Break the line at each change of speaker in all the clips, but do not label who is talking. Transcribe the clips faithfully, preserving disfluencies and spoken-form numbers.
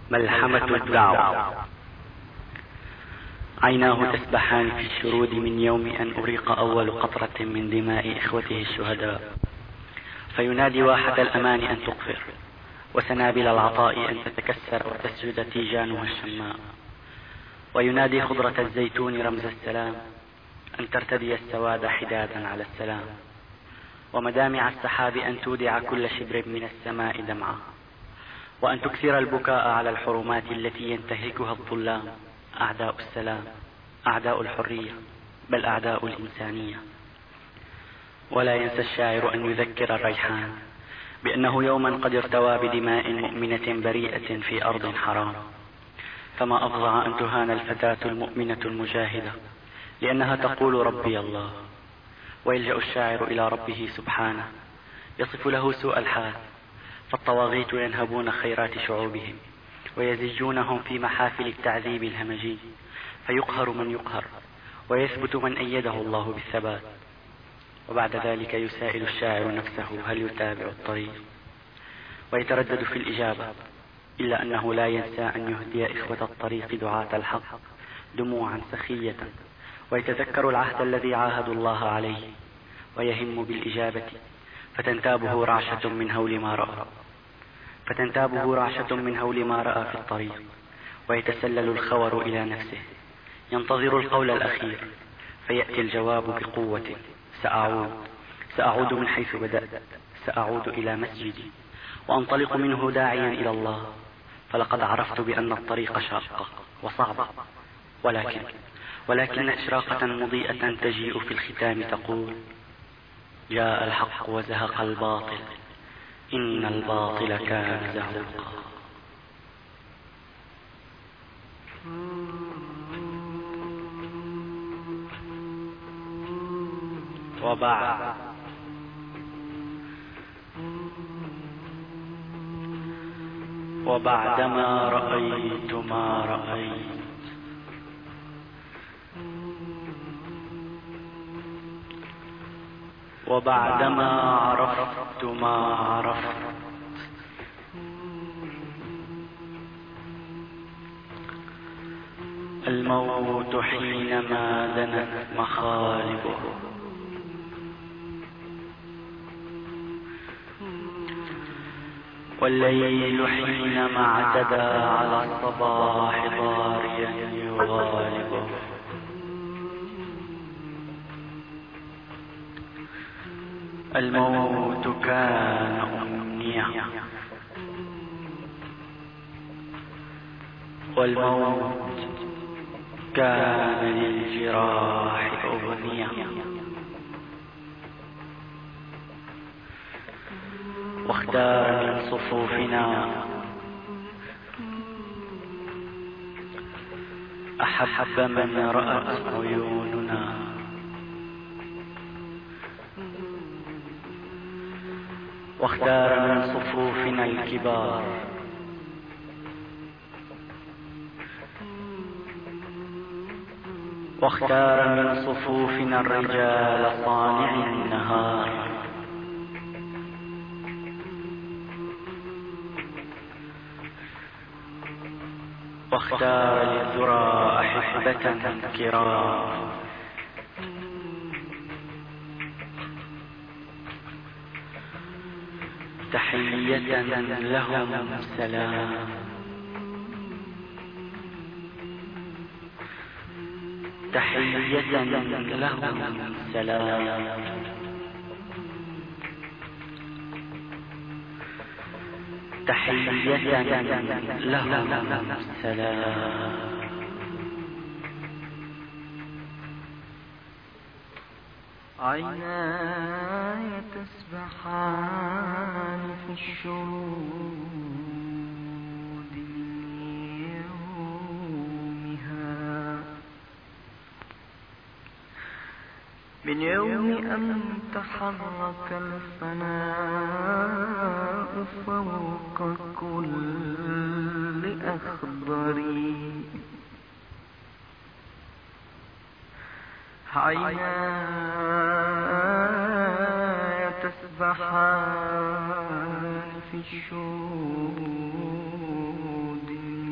ملحمة الدعوة. عيناه تسبحان في الشرود من يوم أن أريق أول قطرة من دماء إخوته الشهداء، فينادي واحة الأمان أن تقفر، وسنابل العطاء أن تتكسر وتسجد تيجانها الشماء، وينادي خضرة الزيتون رمز السلام أن ترتدي السواد حدادا على السلام، ومدامع السحاب أن تودع كل شبر من السماء دمعة، وأن تكثر البكاء على الحرمات التي ينتهكها الظلام، أعداء السلام، أعداء الحرية، بل أعداء الإنسانية. ولا ينسى الشاعر أن يذكر الريحان بأنه يوما قد ارتوى بدماء مؤمنة بريئة في أرض حرام، فما أفظع أن تهان الفتاة المؤمنة المجاهدة لأنها تقول ربي الله. ويلجأ الشاعر إلى ربه سبحانه يصف له سوء الحال، فالطواغيت ينهبون خيرات شعوبهم ويزجونهم في محافل التعذيب الهمجي، فيقهر من يقهر ويثبت من أيده الله بالثبات. وبعد ذلك يسائل الشاعر نفسه هل يتابع الطريق، ويتردد في الإجابة، إلا أنه لا ينسى أن يهدي إخوة الطريق دعاة الحق دموعا سخية، ويتذكر العهد الذي عاهدوا الله عليه، ويهم بالإجابة، فتنتابه رعشة من هول ما رأى فتنتابه رعشة من هول ما رأى في الطريق، ويتسلل الخور إلى نفسه ينتظر القول الأخير، فيأتي الجواب بقوة: سأعود سأعود من حيث بدأت، سأعود إلى مسجدي وأنطلق منه داعيا إلى الله، فلقد عرفت بأن الطريق شاقة وصعبة، ولكن ولكن إشراقة مضيئة تجيء في الختام تقول: جاء الحق وزهق الباطل، إن الباطل كان زهوقا. وبعد وبعدما رأيت ما رأيت، وبعدما عرفت ما عرفت، الموت حينما دنت مخالبه، والليل حينما اعتدى على الصباح ضاريا يغالبه، الموت كان أمنية، والموت كان للجراح أغنية، واختار من صفوفنا أحب من رأت عيوننا، واختار من صفوفنا الكبار واختار من صفوفنا الرجال صانعي النهار، واختار للذرى أحبة كرام، تحية لهم سلام، تحية لهم سلام، تحية لهم سلام.
عيناي تسبحان في الشرود يومها، من يوم أن تحرك الفناء فوق كل أخضري، عيناي تسبحان في الشهود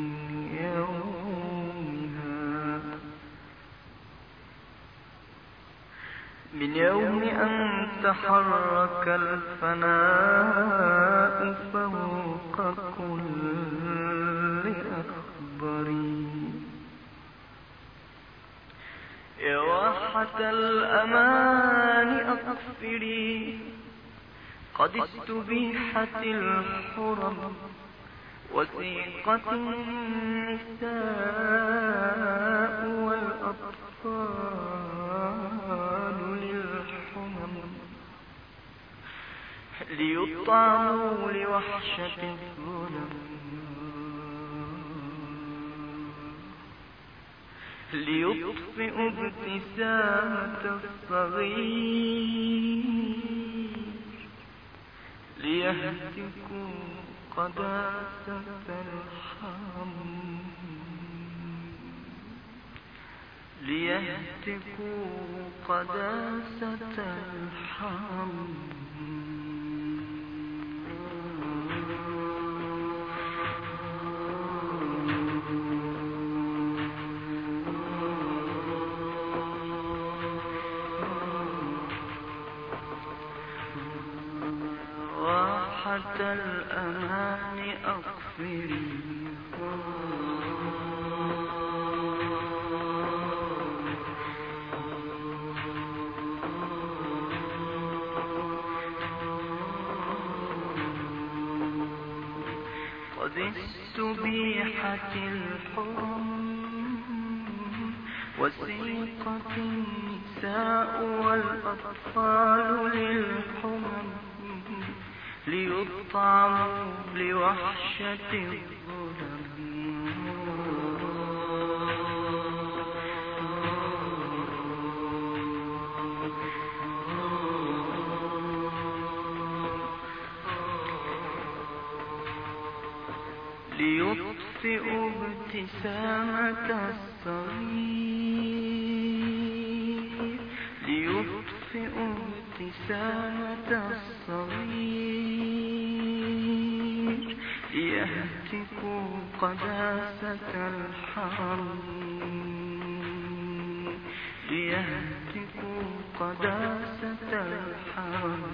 من يوم أن تحرك الفناء فوق كل أخضر. يا واحة الأمان أقفري، قد استبيحت الحرم وسيقت النساء والأطفال للحمم، ليطعموا لوحشة الظلم، ليطفئوا ابتسامة الصغير، ليهتكوا قداسة الحرم، ليهتكوا قداسة الحرم. واحة الأمان أقفري، قد استبيحت الحرم وسيقت النساء والأطفال للحمم، ليطعموا لوحشة الظلم، ليطفئوا ابتسامة الصغير، ليطفئوا ابتسامة الصغير، ليهتكوا قداسة الحرم، ليهتكوا قداسة الحرم.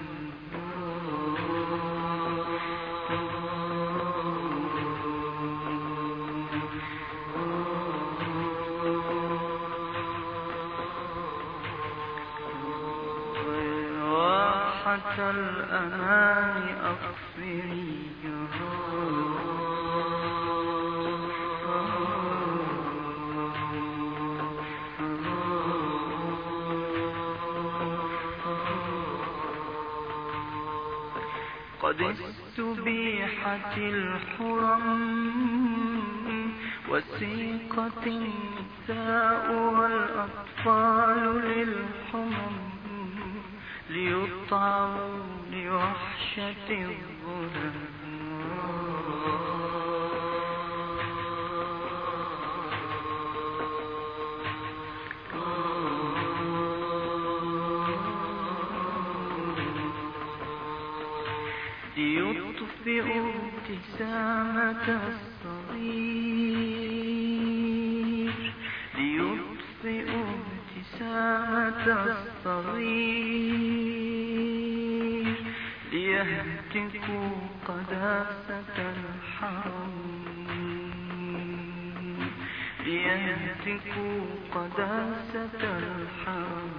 واحة الأمان أقفري، قد استبيحت الحرم وسيقت النساء والأطفال للحمم، ليطعموا لوحشة الظلم، ليطفئوا ابتسامة الصغير، ليطفئوا ابتسامة الصغير، ليهتكوا قداسة الحرم، ليهتكوا قداسة الحرم.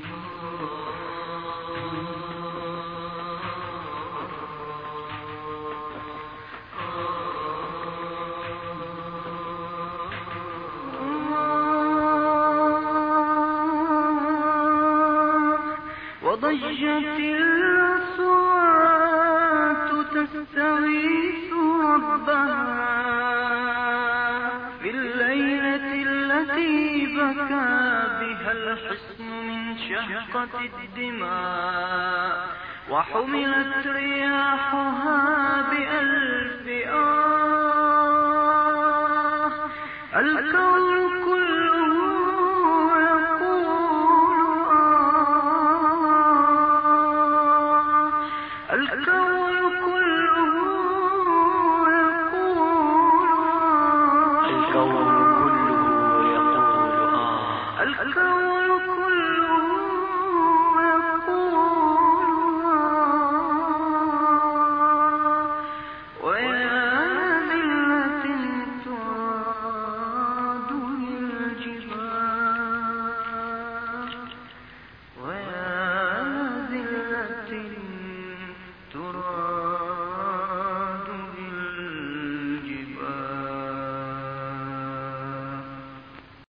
وضجت الأصوات تستغيث ربها في الليلة التي بكى بها الحصن من شهقة الدماء، وحملت رياحها بألف آه. الكون